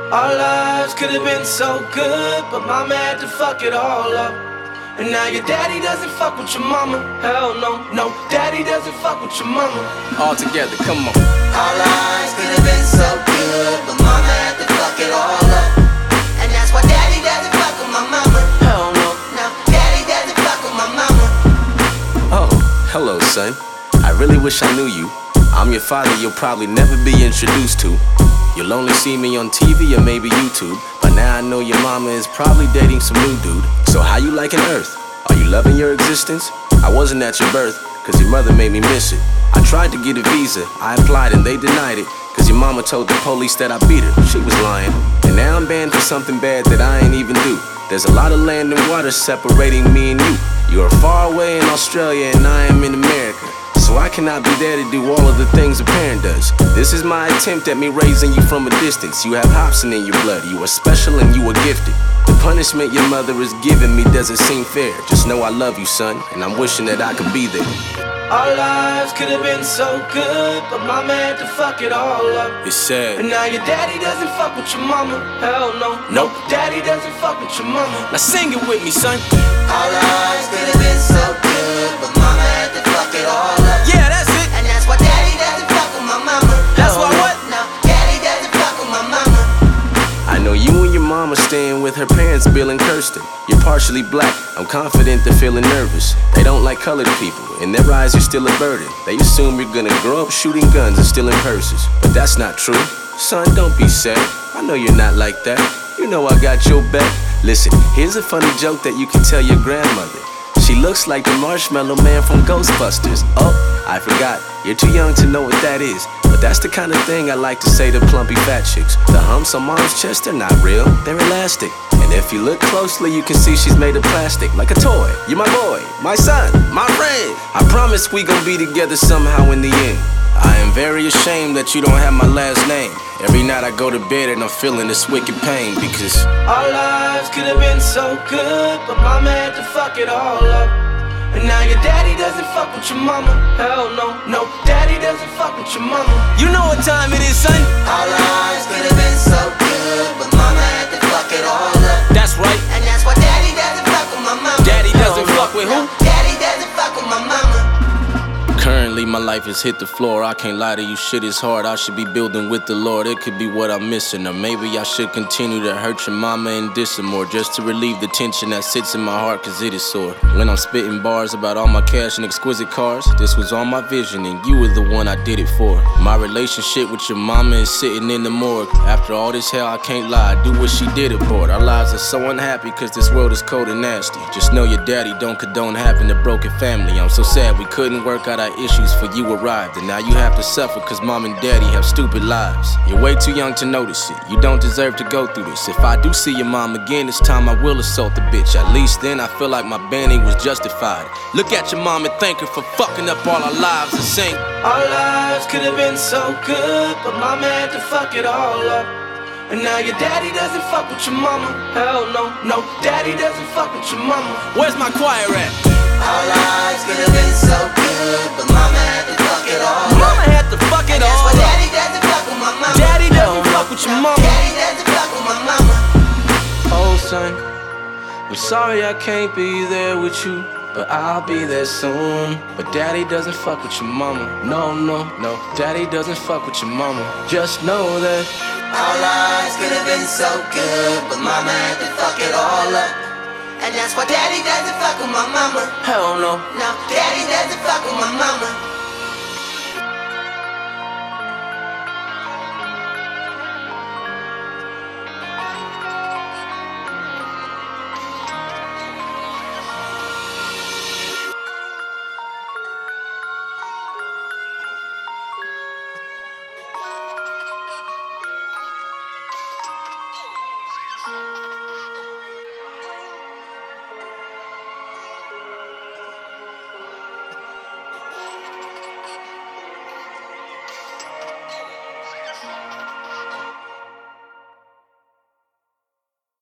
Our lives could have been so good, but mama had to fuck it all up. And now your daddy doesn't fuck with your mama. Hell no, no, daddy doesn't fuck with your mama. All together, come on. Our lives could have been so good, but mama had to fuck it all up. And that's why daddy doesn't fuck with my mama. Hell no, no, daddy doesn't fuck with my mama. Oh, hello, son. I really wish I knew you. I'm your father you'll probably never be introduced to. You'll only see me on TV or maybe YouTube. But now I know your mama is probably dating some new dude. So how you liking Earth? Are you loving your existence? I wasn't at your birth, cause your mother made me miss it. I tried to get a visa, I applied and they denied it. Cause your mama told the police that I beat her, she was lying. And now I'm banned for something bad that I ain't even do. There's a lot of land and water separating me and you. You are far away in Australia and I am in America. So I cannot be there to do all of the things a parent does. This is my attempt at me raising you from a distance. You have Hobson in your blood, you are special and you are gifted. The punishment your mother is giving me doesn't seem fair. Just know I love you, son, and I'm wishing that I could be there. our lives could have been so good, but mama had to fuck it all up. It's sad. And now your daddy doesn't fuck with your mama. Hell no, Nope. Daddy doesn't fuck with your mama. Now sing it with me, son. Our lives could have been so good, but mama had to fuck it all up. Yeah, that's it. And that's why daddy doesn't fuck with my mama. That's why what? No, daddy doesn't fuck with my mama. I know you and your mama staying with her parents, Bill and Kirsten. You're partially black, I'm confident they're feeling nervous. They don't like colored people, in their eyes you're still a burden. They assume you're gonna grow up shooting guns and stealing purses. But that's not true. Son, don't be sad, I know you're not like that. You know I got your back. Listen, here's a funny joke that you can tell your grandmother. She looks like the Marshmallow Man from Ghostbusters. Oh, I forgot, you're too young to know what that is. But that's the kind of thing I like to say to plumpy fat chicks. The humps on mom's chest are not real, they're elastic. And if you look closely, you can see she's made of plastic. Like a toy, you're my boy, my son, my friend. I promise we gon' be together somehow in the end. I am very ashamed that you don't have my last name. Every night I go to bed and I'm feeling this wicked pain because our lives could have been so good, but mama had to fuck it all up. And now your daddy doesn't fuck with your mama. Hell no, no, daddy doesn't fuck with your mama. you know what time it is, son. Our lives could have been so good, but mama had to fuck it all up. That's right. And that's why daddy doesn't fuck with my mama. Daddy doesn't fuck with who? Daddy doesn't fuck with my mama. Currently my life has hit the floor, I can't lie to you, shit is hard. I should be building with the Lord, it could be what I'm missing. Or maybe I should continue to hurt your mama and diss her more, just to relieve the tension that sits in my heart cause it is sore. When I'm spitting bars about all my cash and exquisite cars, this was all my vision and you were the one I did it for. My relationship with your mama is sitting in the morgue. After all this hell I can't lie, I do what she did aboard. Our lives are so unhappy cause this world is cold and nasty. Just know your daddy don't condone having a broken family. I'm so sad we couldn't work out our issues for you arrived, and now you have to suffer cause mom and daddy have stupid lives. You're way too young to notice it, you don't deserve to go through this. If I do see your mom again, it's time I will assault the bitch. At least then I feel like my banning was justified. Look at your mom and thank her for fucking up all our lives and sing. Our lives could have been so good, but mama had to fuck it all up. And now your daddy doesn't fuck with your mama. Hell no, no, daddy doesn't fuck with your mama. Where's my choir at? Our lives could have been so good, but mama had to fuck it all up. Mama had to fuck it And that's all why up. daddy doesn't fuck with my mama. Daddy doesn't fuck with your mama. Daddy doesn't fuck with my mama. Oh son, I'm sorry I can't be there with you, but I'll be there soon. But daddy doesn't fuck with your mama. No, no, no, daddy doesn't fuck with your mama. Just know that Our lives could have been so good, but mama had to fuck it all up. And that's why daddy doesn't fuck with my mama. hell no. No, daddy doesn't fuck with my mama.